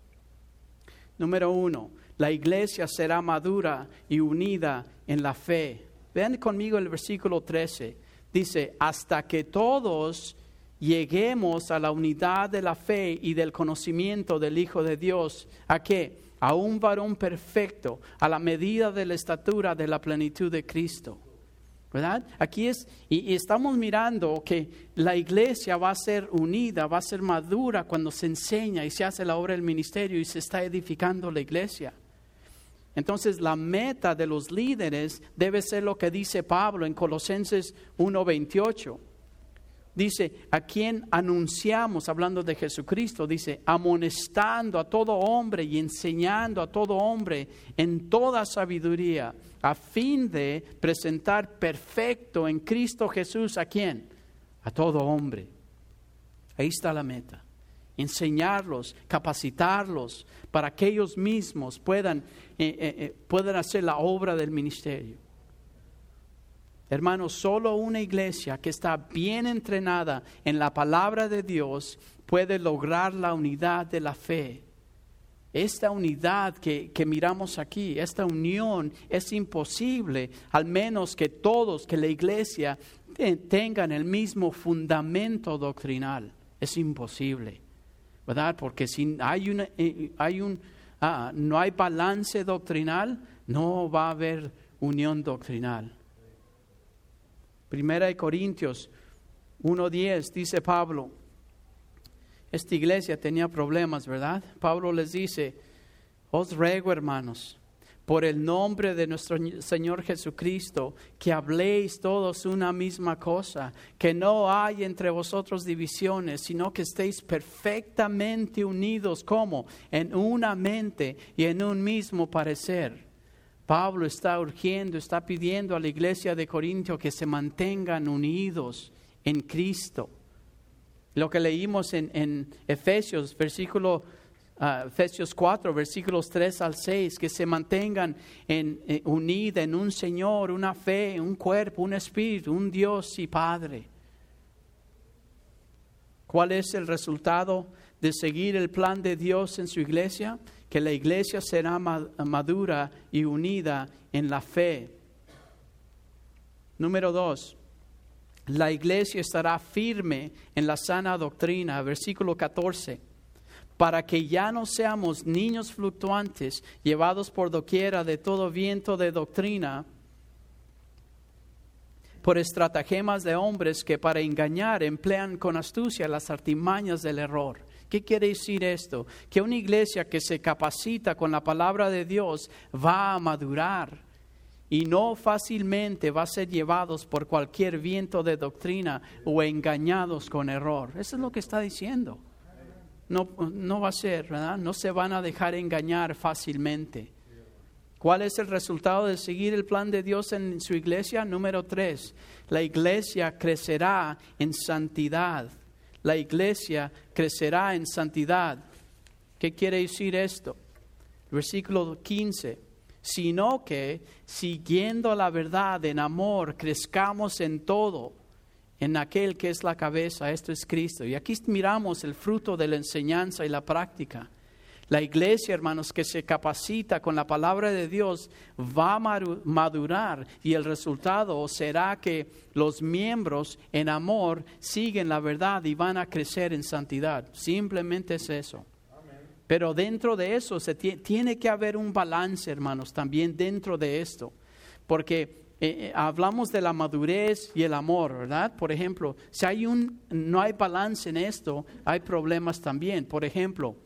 Número uno, la iglesia será madura y unida en la fe. Vean conmigo el versículo trece. Dice, hasta que todos lleguemos a la unidad de la fe y del conocimiento del Hijo de Dios. ¿A qué? A un varón perfecto, a la medida de la estatura de la plenitud de Cristo. ¿Verdad? Aquí es, y, y estamos mirando que la iglesia va a ser unida, va a ser madura cuando se enseña y se hace la obra del ministerio y se está edificando la iglesia. Entonces la meta de los líderes debe ser lo que dice Pablo en Colosenses uno veintiocho. Dice, a quien anunciamos, hablando de Jesucristo, dice, amonestando a todo hombre y enseñando a todo hombre en toda sabiduría, a fin de presentar perfecto en Cristo Jesús, ¿a quién? A todo hombre. Ahí está la meta. Enseñarlos, capacitarlos para que ellos mismos puedan, eh, eh, eh, puedan hacer la obra del ministerio. Hermanos, solo una iglesia que está bien entrenada en la palabra de Dios puede lograr la unidad de la fe. Esta unidad que, que miramos aquí, esta unión es imposible, al menos que todos, que la iglesia te, tengan el mismo fundamento doctrinal. Es imposible, ¿verdad? Porque si hay, una, hay un, ah, no hay balance doctrinal, no va a haber unión doctrinal. Primera de Corintios uno diez dice Pablo, esta iglesia tenía problemas, ¿verdad? Pablo les dice, os ruego, hermanos, por el nombre de nuestro Señor Jesucristo, que habléis todos una misma cosa, que no hay entre vosotros divisiones, sino que estéis perfectamente unidos, ¿cómo? En una mente y en un mismo parecer. Pablo está urgiendo, está pidiendo a la iglesia de Corintio que se mantengan unidos en Cristo. Lo que leímos en, en Efesios, versículo, uh, Efesios cuatro, versículos tres al seis, que se mantengan en, en, unidos en un Señor, una fe, un cuerpo, un espíritu, un Dios y Padre. ¿Cuál es el resultado de seguir el plan de Dios en su iglesia? Que la iglesia será madura y unida en la fe. Número dos, la iglesia estará firme en la sana doctrina, versículo catorce, para que ya no seamos niños fluctuantes, llevados por doquiera de todo viento de doctrina, por estratagemas de hombres que para engañar emplean con astucia las artimañas del error. ¿Qué quiere decir esto? Que una iglesia que se capacita con la palabra de Dios va a madurar y no fácilmente va a ser llevados por cualquier viento de doctrina o engañados con error. Eso es lo que está diciendo. No, no va a ser, ¿verdad? No se van a dejar engañar fácilmente. ¿Cuál es el resultado de seguir el plan de Dios en su iglesia? Número tres, la iglesia crecerá en santidad. La iglesia crecerá en santidad. ¿Qué quiere decir esto? Versículo quince. Sino que, siguiendo la verdad en amor, crezcamos en todo, en aquel que es la cabeza, esto es Cristo. Y aquí miramos el fruto de la enseñanza y la práctica. La iglesia, hermanos, que se capacita con la palabra de Dios va a madurar y el resultado será que los miembros en amor siguen la verdad y van a crecer en santidad. Simplemente es eso. Amén. Pero dentro de eso se t- tiene que haber un balance, hermanos, también dentro de esto. Porque eh, hablamos de la madurez y el amor, ¿verdad? Por ejemplo, si hay un, no hay balance en esto, hay problemas también. Por ejemplo,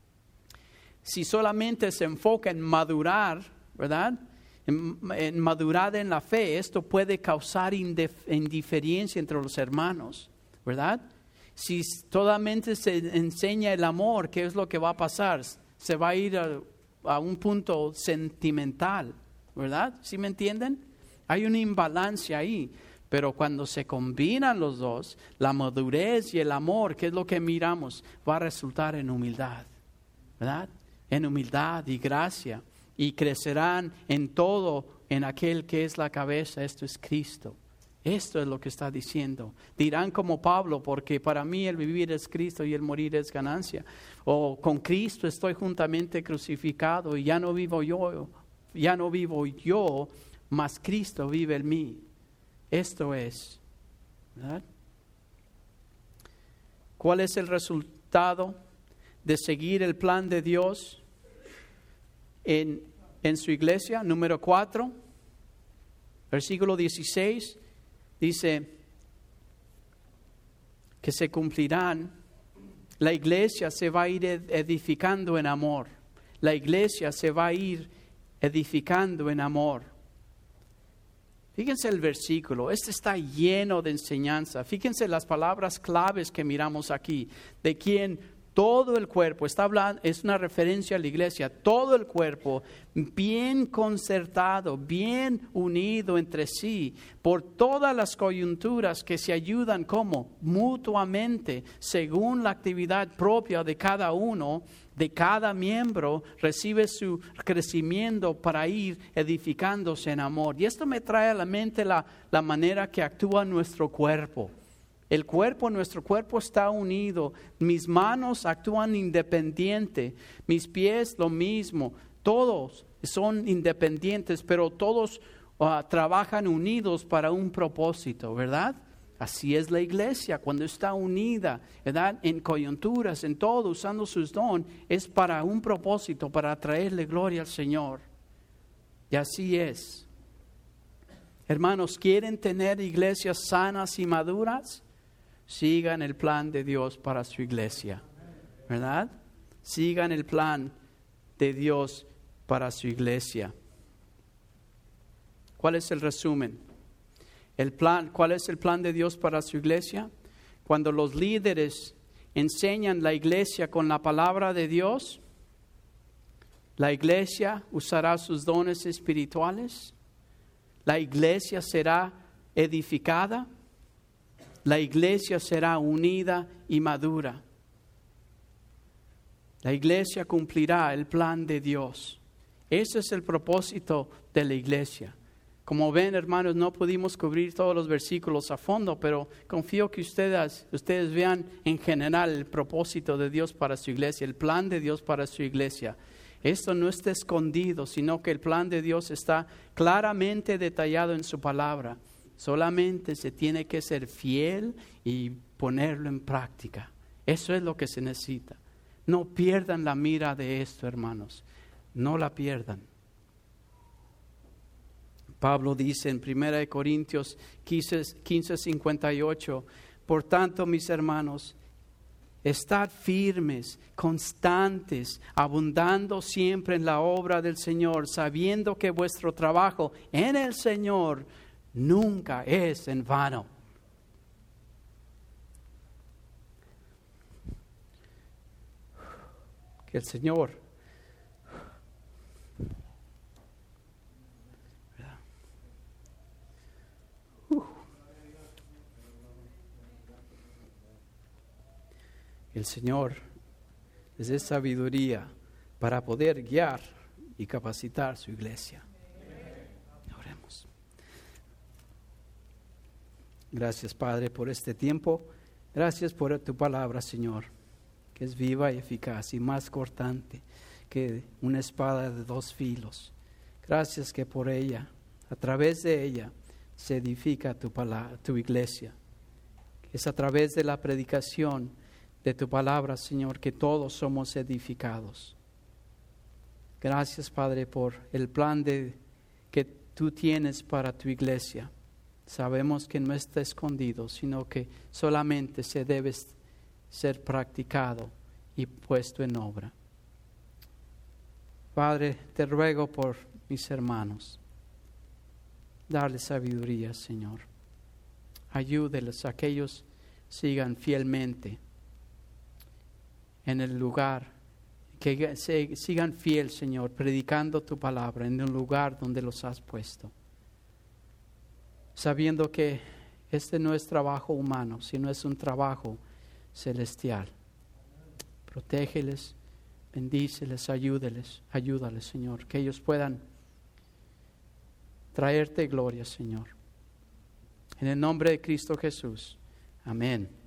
si solamente se enfoca en madurar, ¿verdad? En, en madurar en la fe, esto puede causar indif- indiferencia entre los hermanos, ¿verdad? Si solamente se enseña el amor, ¿qué es lo que va a pasar? Se va a ir a, a un punto sentimental, ¿verdad? ¿Sí me entienden? Hay una imbalancia ahí. Pero cuando se combinan los dos, la madurez y el amor, ¿qué es lo que miramos? Va a resultar en humildad, ¿verdad? En humildad y gracia, y crecerán en todo en aquel que es la cabeza, esto es Cristo. Esto es lo que está diciendo. Dirán como Pablo, porque para mí el vivir es Cristo y el morir es ganancia. O con Cristo estoy juntamente crucificado y ya no vivo yo, ya no vivo yo, mas Cristo vive en mí. Esto es, ¿verdad? ¿Cuál es el resultado de seguir el plan de Dios en, en su iglesia? Número cuatro, versículo dieciséis, dice que se cumplirán. La iglesia se va a ir edificando en amor. La iglesia se va a ir edificando en amor. Fíjense el versículo, este está lleno de enseñanza. Fíjense las palabras claves que miramos aquí, de quien todo el cuerpo, está hablando, es una referencia a la iglesia, todo el cuerpo bien concertado, bien unido entre sí, por todas las coyunturas que se ayudan como mutuamente, según la actividad propia de cada uno, de cada miembro, recibe su crecimiento para ir edificándose en amor. Y esto me trae a la mente la, la manera que actúa nuestro cuerpo. El cuerpo, nuestro cuerpo está unido. Mis manos actúan independiente. Mis pies lo mismo. Todos son independientes, pero todos uh, trabajan unidos para un propósito, ¿verdad? Así es la iglesia cuando está unida, ¿verdad? En coyunturas, en todo, usando sus dones, es para un propósito, para traerle gloria al Señor. Y así es. Hermanos, ¿quieren tener iglesias sanas y maduras? Sigan el plan de Dios para su iglesia, ¿verdad? Sigan el plan de Dios para su iglesia. ¿Cuál es el resumen? El plan, ¿cuál es el plan de Dios para su iglesia? Cuando los líderes enseñan la iglesia con la palabra de Dios, La iglesia usará sus dones espirituales. La iglesia será edificada. La iglesia será unida y madura. La iglesia cumplirá el plan de Dios. Ese es el propósito de la iglesia. Como ven, hermanos, no pudimos cubrir todos los versículos a fondo, pero confío que ustedes, ustedes vean en general el propósito de Dios para su iglesia, el plan de Dios para su iglesia. Esto no está escondido, sino que el plan de Dios está claramente detallado en su palabra. Solamente se tiene que ser fiel y ponerlo en práctica. Eso es lo que se necesita. No pierdan la mira de esto, hermanos. No la pierdan. Pablo dice en primera de Corintios quince, cincuenta y ocho, por tanto, mis hermanos, estad firmes, constantes, abundando siempre en la obra del Señor, sabiendo que vuestro trabajo en el Señor nunca es en vano. Que el Señor El Señor les dé sabiduría para poder guiar y capacitar su iglesia. Oremos. Gracias, Padre, por este tiempo. Gracias por tu palabra, Señor, que es viva y eficaz y más cortante que una espada de dos filos. Gracias que por ella, a través de ella, se edifica tu palabra, tu iglesia. Es a través de la predicación de tu palabra, Señor, que todos somos edificados. Gracias, Padre, por el plan de, que tú tienes para tu iglesia. Sabemos que no está escondido, sino que solamente se debe ser practicado y puesto en obra. Padre, te ruego por mis hermanos. Darles sabiduría, Señor. Ayúdeles a que ellos sigan fielmente en el lugar, que se, sigan fiel, Señor, predicando tu palabra en el lugar donde los has puesto. Sabiendo que este no es trabajo humano, sino es un trabajo celestial. Protégeles, bendíceles, ayúdeles, ayúdales, Señor, que ellos puedan traerte gloria, Señor. En el nombre de Cristo Jesús. Amén.